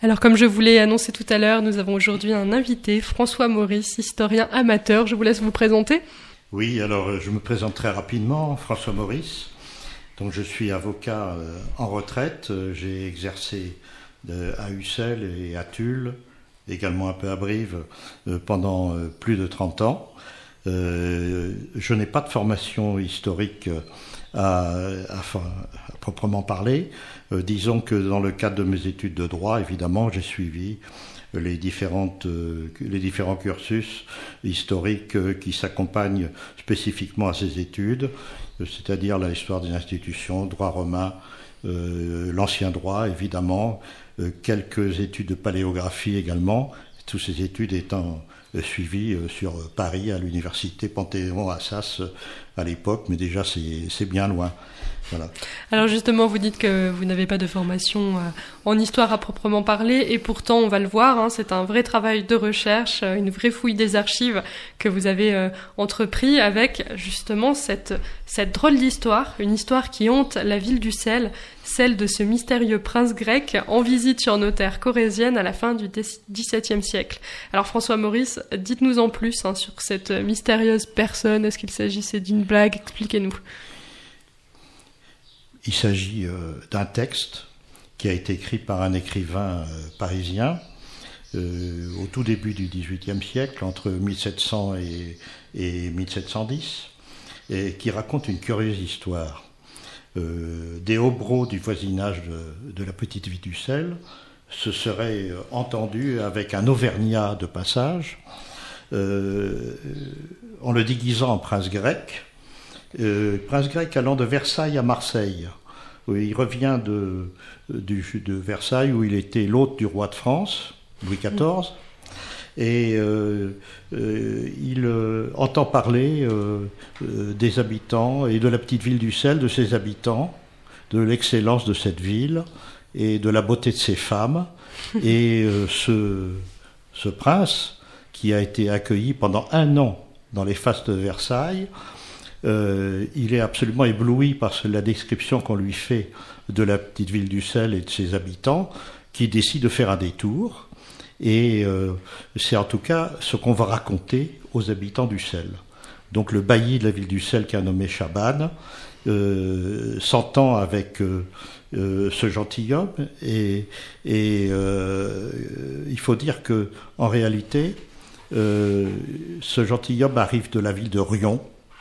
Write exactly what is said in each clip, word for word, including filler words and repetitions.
Alors comme je vous l'ai annoncé tout à l'heure, nous avons aujourd'hui un invité, François Maurice, historien amateur. Je vous laisse vous présenter. Oui, alors je me présente très rapidement, François Maurice. Donc je suis avocat euh, en retraite. J'ai exercé euh, à Ussel et à Tulle, également un peu à Brive, euh, pendant euh, plus de trente ans. Euh, je n'ai pas de formation historique à, à, à proprement parler. Euh, disons que dans le cadre de mes études de droit, évidemment, j'ai suivi les, différentes, euh, les différents cursus historiques euh, qui s'accompagnent spécifiquement à ces études, euh, c'est-à-dire l'histoire des institutions, droit romain, euh, l'ancien droit, évidemment, euh, quelques études de paléographie également, toutes ces études étant suivi sur Paris, à l'université Panthéon-Assas à l'époque, mais déjà c'est, c'est bien loin. Voilà. Alors justement, vous dites que vous n'avez pas de formation en histoire à proprement parler, et pourtant on va le voir, hein, c'est un vrai travail de recherche, une vraie fouille des archives que vous avez euh, entrepris avec justement cette, cette drôle d'histoire, une histoire qui hante la ville d'Ussel, celle de ce mystérieux prince grec en visite sur nos terres corréziennes à la fin du dix-septième siècle. Alors François Maurice, dites-nous en plus hein, sur cette mystérieuse personne. Est-ce qu'il s'agissait d'une blague? Expliquez-nous. Il s'agit euh, d'un texte qui a été écrit par un écrivain euh, parisien euh, au tout début du dix-huitième siècle, entre mille sept cents et, et mille sept cent dix, et qui raconte une curieuse histoire. Euh, des hobereaux du voisinage de, de la petite ville d'Ussel se seraient entendus avec un Auvergnat de passage, euh, en le déguisant en prince grec, euh, prince grec allant de Versailles à Marseille. Où il revient de, de, de Versailles où il était l'hôte du roi de France, Louis quatorze, et euh, euh, il euh, entend parler euh, euh, des habitants et de la petite ville d'Ussel, de ses habitants, de l'excellence de cette ville et de la beauté de ses femmes. Et euh, ce, ce prince, qui a été accueilli pendant un an dans les fastes de Versailles, euh, il est absolument ébloui par la description qu'on lui fait de la petite ville d'Ussel et de ses habitants, qui décide de faire un détour. Et euh, c'est en tout cas ce qu'on va raconter aux habitants d'Ussel. Donc le bailli de la ville d'Ussel, qui est nommé Chaban, euh, s'entend avec euh, euh, ce gentilhomme, et, et euh, il faut dire que en réalité, euh, ce gentilhomme arrive de la ville de Rion,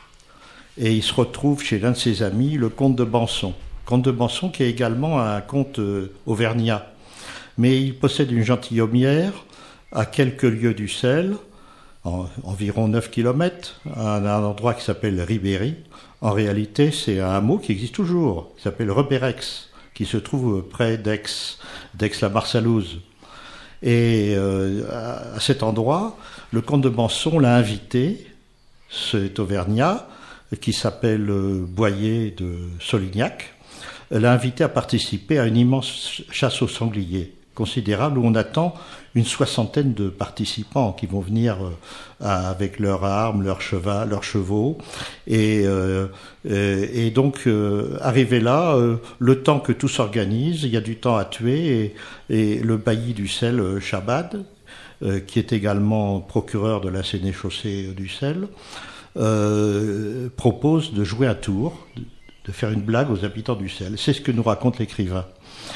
et il se retrouve chez l'un de ses amis, le comte de Banson. Comte de Banson qui est également un comte euh, auvergnat. Mais il possède une gentilhommière à quelques lieues d'Ussel, en, environ neuf kilomètres, à un endroit qui s'appelle Ribéry. En réalité, c'est un hameau qui existe toujours, qui s'appelle Rebérex, qui se trouve près d'Aix, d'Aix-la-Marsalouse. Et euh, à, à cet endroit, le comte de Banson l'a invité, cet auvergnat, qui s'appelle euh, Boyer de Solignac, l'a invité à participer à une immense chasse aux sangliers considérable, où on attend une soixantaine de participants qui vont venir euh, avec leurs armes, leurs chevaux, leurs chevaux, et, euh, et, et donc euh, arrivé là, euh, le temps que tout s'organise, il y a du temps à tuer, et, et le bailli d'Ussel, euh, Chabad, euh, qui est également procureur de la sénéchaussée d'Ussel, euh, propose de jouer un tour, de, de faire une blague aux habitants d'Ussel. C'est ce que nous raconte l'écrivain.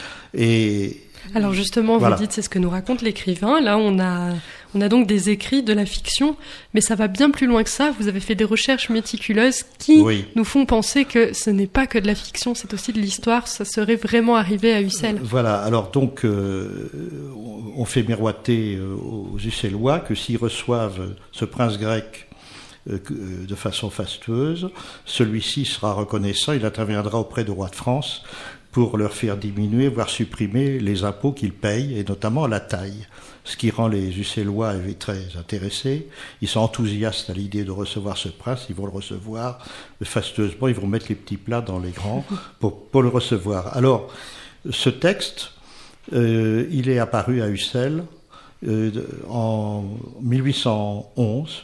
Et alors justement, vous voilà. dites c'est ce que nous raconte l'écrivain. Là, on a, on a donc des écrits, de la fiction, mais ça va bien plus loin que ça. Vous avez fait des recherches méticuleuses qui oui. nous font penser que ce n'est pas que de la fiction, c'est aussi de l'histoire. Ça serait vraiment arrivé à Ussel. Voilà. Alors donc, euh, on fait miroiter aux Ussellois que s'ils reçoivent ce prince grec de façon fastueuse, celui-ci sera reconnaissant, il interviendra auprès du roi de France pour leur faire diminuer, voire supprimer les impôts qu'ils payent, et notamment la taille, ce qui rend les Ussellois très intéressés. Ils sont enthousiastes à l'idée de recevoir ce prince, ils vont le recevoir fastueusement, ils vont mettre les petits plats dans les grands pour, pour le recevoir. Alors, ce texte, euh, il est apparu à Ussel euh, en mille huit cent onze,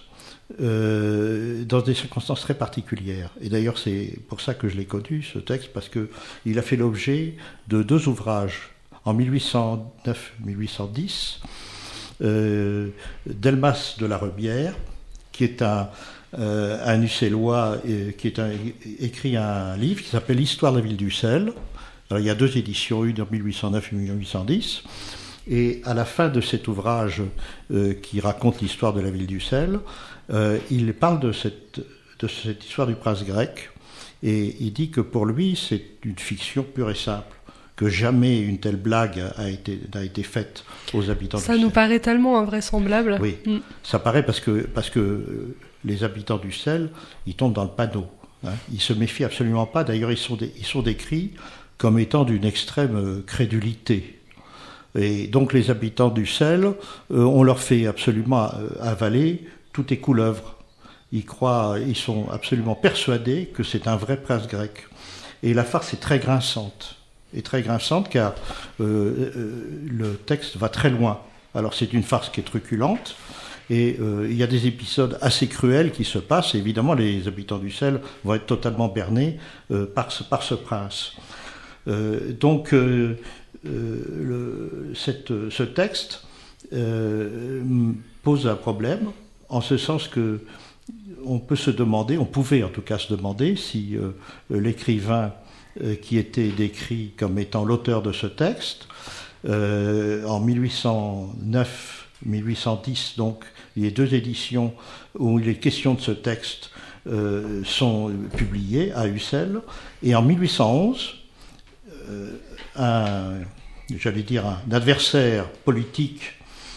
Euh, dans des circonstances très particulières. Et d'ailleurs, c'est pour ça que je l'ai connu, ce texte, parce qu'il a fait l'objet de deux ouvrages en mille huit cent neuf mille huit cent dix, euh, Delmas de la Rebière, qui est un, euh, un Uccellois, euh, qui est un, écrit un livre qui s'appelle L'Histoire de la ville d'Ussel. Alors, il y a deux éditions, une en mille huit cent neuf et mille huit cent dix. Et à la fin de cet ouvrage euh, qui raconte l'histoire de la ville d'Ussel, euh, il parle de cette, de cette histoire du prince grec. Et il dit que pour lui, c'est une fiction pure et simple, que jamais une telle blague a été, n'a été faite aux habitants Ça d'Ussel. nous paraît tellement invraisemblable. Oui, mm. ça paraît parce que, parce que les habitants d'Ussel, ils tombent dans le panneau. Hein. Ils ne se méfient absolument pas. D'ailleurs, ils sont, des, ils sont décrits comme étant d'une extrême crédulité. Et donc les habitants d'Ussel, euh, on leur fait absolument avaler toutes les couleuvres. Ils croient, ils sont absolument persuadés que c'est un vrai prince grec. Et la farce est très grinçante. Et très grinçante car euh, euh, le texte va très loin. Alors c'est une farce qui est truculente. Et euh, il y a des épisodes assez cruels qui se passent. Et évidemment, les habitants d'Ussel vont être totalement bernés euh, par, ce, par ce prince. Euh, donc, euh, euh, le, cette, ce texte euh, pose un problème, en ce sens que on peut se demander, on pouvait en tout cas se demander si euh, l'écrivain euh, qui était décrit comme étant l'auteur de ce texte, euh, en mille huit cent neuf mille huit cent dix, donc il y a deux éditions où les questions de ce texte euh, sont publiées à Ussel, et en mille huit cent onze, euh, un, j'allais dire un adversaire politique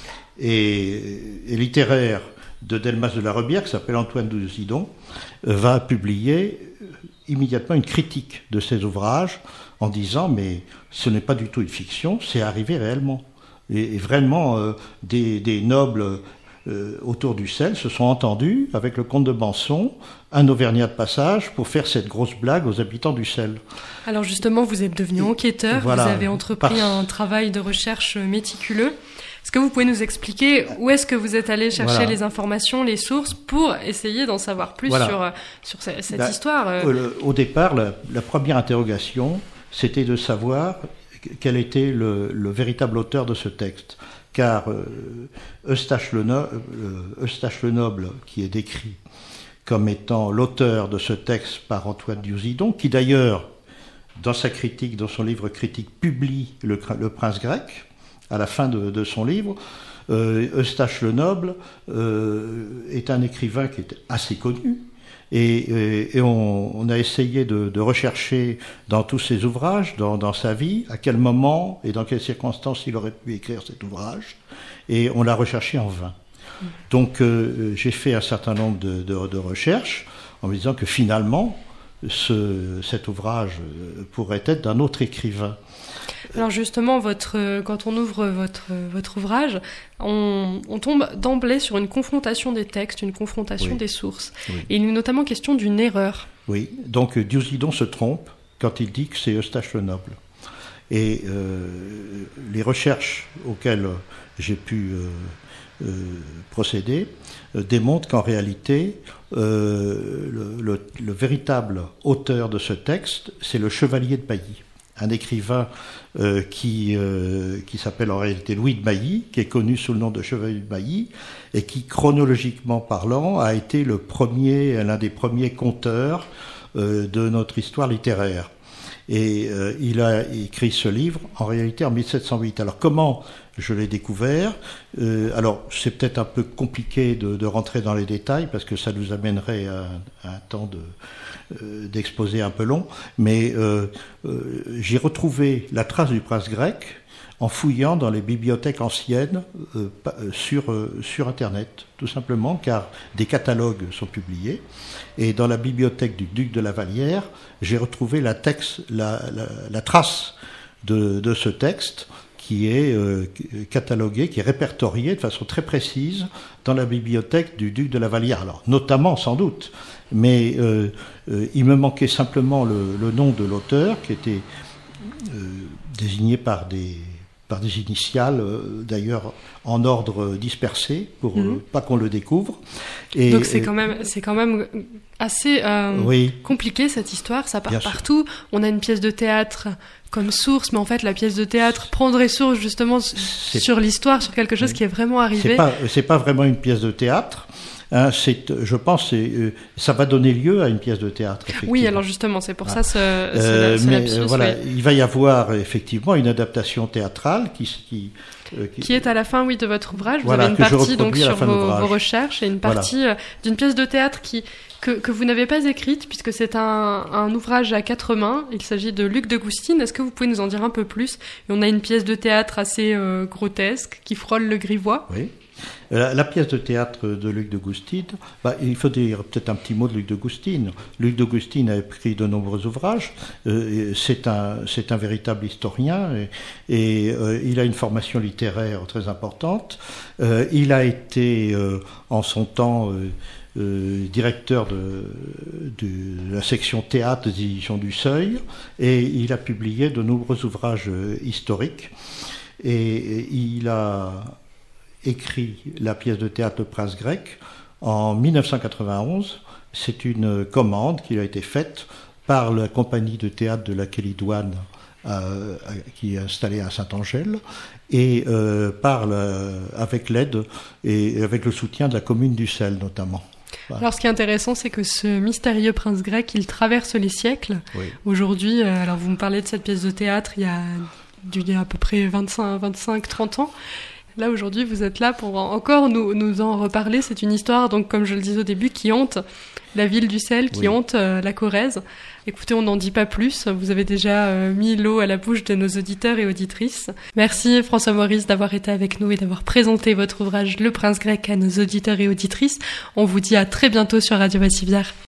et, et littéraire de Delmas de la Rebière, qui s'appelle Antoine Duzidon, va publier immédiatement une critique de ces ouvrages en disant mais ce n'est pas du tout une fiction, c'est arrivé réellement. Et, et vraiment, euh, des, des nobles euh, autour d'Ussel se sont entendus avec le comte de Banson, un Auvergnat de passage, pour faire cette grosse blague aux habitants d'Ussel. Alors justement, vous êtes devenu enquêteur, voilà, vous avez entrepris Par... un travail de recherche méticuleux. Est-ce que vous pouvez nous expliquer où est-ce que vous êtes allé chercher voilà. les informations, les sources, pour essayer d'en savoir plus voilà. sur, sur cette, cette bah, histoire le, Au départ, la, la première interrogation, c'était de savoir quel était le, le véritable auteur de ce texte. Car euh, Eustache, le no, euh, Eustache le Noble, qui est décrit comme étant l'auteur de ce texte par Antoine Duzidon, qui d'ailleurs, dans sa critique, dans son livre critique, publie le, le prince grec, à la fin de, de son livre, euh, Eustache le Noble euh, est un écrivain qui est assez connu, et, et, et on, on a essayé de, de rechercher dans tous ses ouvrages, dans, dans sa vie, à quel moment et dans quelles circonstances il aurait pu écrire cet ouvrage, et on l'a recherché en vain. Donc euh, j'ai fait un certain nombre de, de, de recherches en me disant que finalement, ce, cet ouvrage pourrait être d'un autre écrivain. Alors justement, votre, quand on ouvre votre, votre ouvrage, on, on tombe d'emblée sur une confrontation des textes, une confrontation oui. des sources. Oui. Et il est notamment question d'une erreur. Oui, donc Duzidon se trompe quand il dit que c'est Eustache le Noble. Et euh, les recherches auxquelles j'ai pu euh, euh, procéder euh, démontrent qu'en réalité, euh, le, le, le véritable auteur de ce texte, c'est le chevalier de Bailly. Un écrivain euh, qui, euh, qui s'appelle en réalité Louis de Bailly, qui est connu sous le nom de Chevalier de Bailly, et qui, chronologiquement parlant, a été le premier, l'un des premiers conteurs euh, de notre histoire littéraire. Et euh, il a écrit ce livre, en réalité, en mille sept cent huit. Alors, comment je l'ai découvert ? euh, Alors, c'est peut-être un peu compliqué de, de rentrer dans les détails, parce que ça nous amènerait à, à un temps de... d'exposé un peu long, mais euh, euh, j'ai retrouvé la trace du prince grec en fouillant dans les bibliothèques anciennes euh, sur, euh, sur Internet, tout simplement, car des catalogues sont publiés. Et dans la bibliothèque du duc de la Vallière, j'ai retrouvé la, texte, la, la, la trace de, de ce texte qui est euh, catalogué, qui est répertorié de façon très précise dans la bibliothèque du duc de la Vallière. Alors, notamment, sans doute, mais euh, euh, il me manquait simplement le, le nom de l'auteur, qui était euh, désigné par des, par des initiales, euh, d'ailleurs en ordre dispersé, pour mmh. euh, pas qu'on le découvre. Et, Donc c'est quand même, c'est quand même assez euh, oui. compliqué cette histoire, ça part Bien partout. Sûr. On a une pièce de théâtre comme source, mais en fait la pièce de théâtre prendrait source justement c'est... sur l'histoire, sur quelque chose oui. qui est vraiment arrivé. C'est pas, c'est pas vraiment une pièce de théâtre. Hein, c'est, je pense, c'est, euh, ça va donner lieu à une pièce de théâtre. Oui, alors justement, c'est pour ah. ça ce, euh, ce, ce mais lapsus, voilà, oui. il va y avoir effectivement une adaptation théâtrale qui, qui, euh, qui, qui est à la fin, oui, de votre ouvrage. Vous voilà, avez une partie donc sur vos, vos recherches et une partie voilà. euh, d'une pièce de théâtre qui que, que vous n'avez pas écrite puisque c'est un, un ouvrage à quatre mains. Il s'agit de Luc de Goustine. Est-ce que vous pouvez nous en dire un peu plus? Et on a une pièce de théâtre assez euh, grotesque qui frôle le grivois. Oui. La, la pièce de théâtre de Luc de Goustine, bah, il faut dire peut-être un petit mot de Luc de Goustine. Luc de Goustine a écrit de nombreux ouvrages. Euh, c'est un, c'est un véritable historien et, et euh, il a une formation littéraire très importante. Euh, il a été euh, en son temps euh, euh, directeur de, de la section théâtre des éditions du Seuil et il a publié de nombreux ouvrages historiques et, et il a écrit la pièce de théâtre Le Prince grec en dix-neuf cent quatre-vingt-onze. C'est une commande qui a été faite par la compagnie de théâtre de la Kélidoine euh, qui est installée à Saint-Angèle et euh, par la, avec l'aide et avec le soutien de la commune d'Ussel notamment. Voilà. Alors ce qui est intéressant, c'est que ce mystérieux prince grec, il traverse les siècles. Oui. Aujourd'hui, euh, alors vous me parlez de cette pièce de théâtre il y a, il y a à peu près vingt-cinq, vingt-cinq, trente ans. Là, aujourd'hui, vous êtes là pour encore nous, nous en reparler. C'est une histoire, donc, comme je le disais au début, qui hante la ville d'Ussel, qui oui. hante euh, la Corrèze. Écoutez, on n'en dit pas plus. Vous avez déjà euh, mis l'eau à la bouche de nos auditeurs et auditrices. Merci, François Maurice, d'avoir été avec nous et d'avoir présenté votre ouvrage Le Prince grec à nos auditeurs et auditrices. On vous dit à très bientôt sur Radio Massivière.